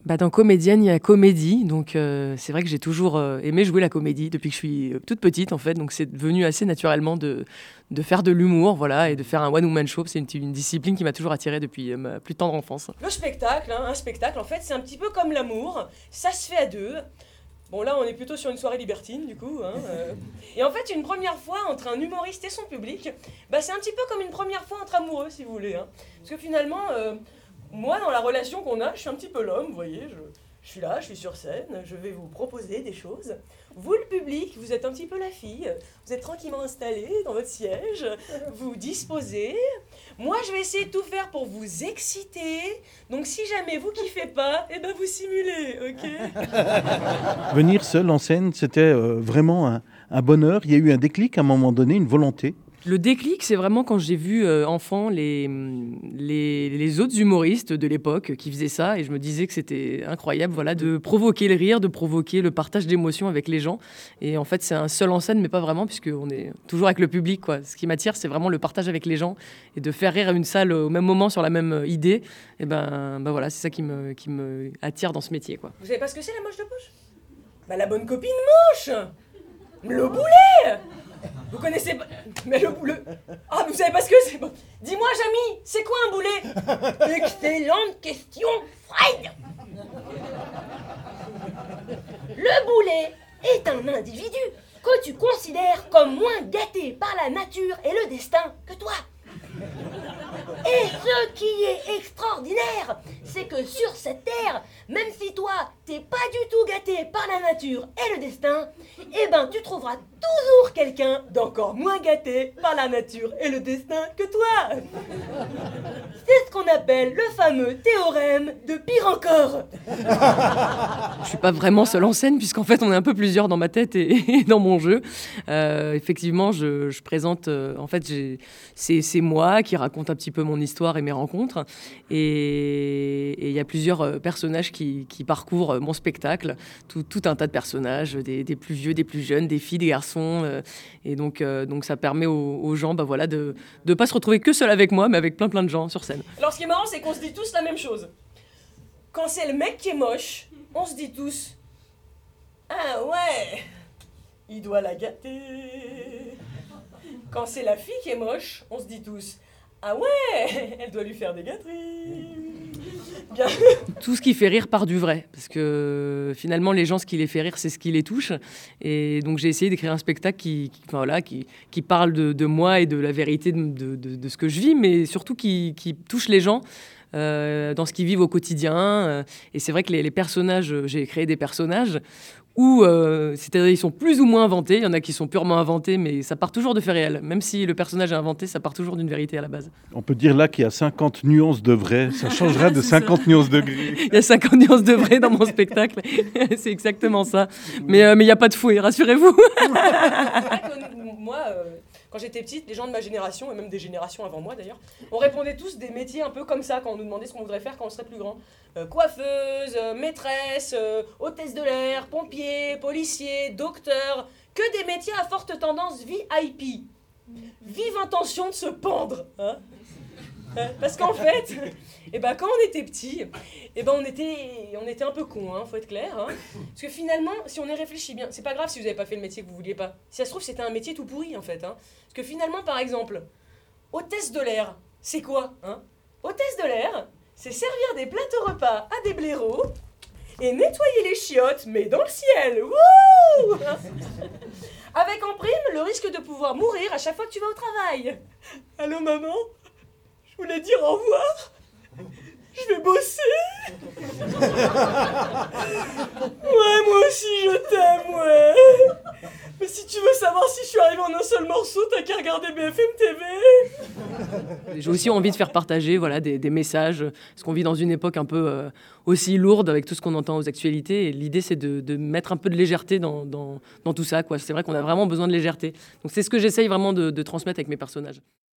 Dans comédienne, il y a comédie, donc c'est vrai que j'ai toujours aimé jouer la comédie depuis que je suis toute petite en fait, donc c'est devenu assez naturellement de faire de l'humour, voilà, et de faire un one-woman show. C'est une discipline qui m'a toujours attirée depuis ma plus tendre enfance. Le spectacle, un spectacle en fait, c'est un petit peu comme l'amour, ça se fait à deux. Bon là on est plutôt sur une soirée libertine du coup. Et en fait une première fois entre un humoriste et son public, c'est un petit peu comme une première fois entre amoureux si vous voulez. Parce que finalement, moi dans la relation qu'on a, je suis un petit peu l'homme, vous voyez, je suis là, je suis sur scène, je vais vous proposer des choses. Vous le public, vous êtes un petit peu la fille, vous êtes tranquillement installé dans votre siège, vous disposez. Moi je vais essayer de tout faire pour vous exciter, donc si jamais vous kiffez pas, vous simulez, ok? Venir seul en scène, c'était vraiment un bonheur. Il y a eu un déclic à un moment donné, une volonté. Le déclic, c'est vraiment quand j'ai vu enfant les autres humoristes de l'époque qui faisaient ça, et je me disais que c'était incroyable, voilà, de provoquer le rire, de provoquer le partage d'émotions avec les gens. Et en fait, c'est un seul en scène, mais pas vraiment, puisqu'on est toujours avec le public, quoi. Ce qui m'attire, c'est vraiment le partage avec les gens et de faire rire une salle au même moment sur la même idée. Et voilà, c'est ça qui me attire dans ce métier, quoi. Vous savez pas ce que c'est la moche de poche? La bonne copine moche, le boulet. Vous connaissez pas... Mais le boulet... Ah, vous savez pas ce que c'est? Dis-moi, Jamy, c'est quoi un boulet? Excellente question, Fred. Le boulet est un individu que tu considères comme moins gâté par la nature et le destin que toi. Et ce qui est extraordinaire, c'est que sur cette terre, même si toi, t'es pas du tout gâté par la nature et le destin, tu trouveras toujours quelqu'un d'encore moins gâté par la nature et le destin que toi. C'est ce qu'on appelle le fameux théorème de pire encore. Je suis pas vraiment seule en scène, puisqu'en fait, on est un peu plusieurs dans ma tête et dans mon jeu. Effectivement, je présente... en fait, c'est moi qui raconte un petit peu mon histoire et mes rencontres. Et il y a plusieurs personnages qui parcourent mon spectacle. Tout un tas de personnages, des plus vieux, des plus jeunes, des filles, des garçons. Et donc ça permet aux gens de ne pas se retrouver que seul avec moi, mais avec plein de gens sur scène. Alors, ce qui est marrant, c'est qu'on se dit tous la même chose. Quand c'est le mec qui est moche, on se dit tous « Ah ouais, il doit la gâter ». Quand c'est la fille qui est moche, on se dit tous « Ah ouais, elle doit lui faire des gâteries ». Bien. Tout ce qui fait rire part du vrai, parce que finalement les gens, ce qui les fait rire, c'est ce qui les touche. Et donc j'ai essayé d'écrire un spectacle qui parle de moi et de la vérité de ce que je vis, mais surtout qui touche les gens dans ce qu'ils vivent au quotidien. Et c'est vrai que les personnages, j'ai créé des personnages où c'est-à-dire ils sont plus ou moins inventés. Il y en a qui sont purement inventés, mais ça part toujours de faits réels. Même si le personnage est inventé, ça part toujours d'une vérité à la base. On peut dire là qu'il y a 50 nuances de vrai. Ça changera de 50 nuances de gris. Il y a 50 nuances de vrai dans mon spectacle. C'est exactement ça. Mais il n'y a pas de fouet, rassurez-vous. Moi, quand j'étais petite, les gens de ma génération, et même des générations avant moi d'ailleurs, on répondait tous des métiers un peu comme ça quand on nous demandait ce qu'on voudrait faire quand on serait plus grand. Coiffeuse, maîtresse, hôtesse de l'air, pompier, policier, docteur, que des métiers à forte tendance VIP. Vive intention de se pendre, hein. Parce qu'en fait, quand on était petit, on était un peu cons, faut être clair. Parce que finalement, si on y réfléchit bien, c'est pas grave si vous n'avez pas fait le métier que vous vouliez pas. Si ça se trouve, c'était un métier tout pourri en fait. Parce que finalement, par exemple, hôtesse de l'air, c'est quoi? Hôtesse de l'air, c'est servir des plateaux repas à des blaireaux et nettoyer les chiottes, mais dans le ciel. Wouh. Avec en prime le risque de pouvoir mourir à chaque fois que tu vas au travail. Allô maman? Je voulais dire au revoir. Je vais bosser. Ouais, moi aussi je t'aime, ouais. Mais si tu veux savoir si je suis arrivé en un seul morceau, t'as qu'à regarder BFM TV. J'ai aussi envie de faire partager des messages, parce qu'on vit dans une époque un peu aussi lourde avec tout ce qu'on entend aux actualités. Et l'idée, c'est de mettre un peu de légèreté dans tout ça, quoi. C'est vrai qu'on a vraiment besoin de légèreté. Donc c'est ce que j'essaye vraiment de transmettre avec mes personnages.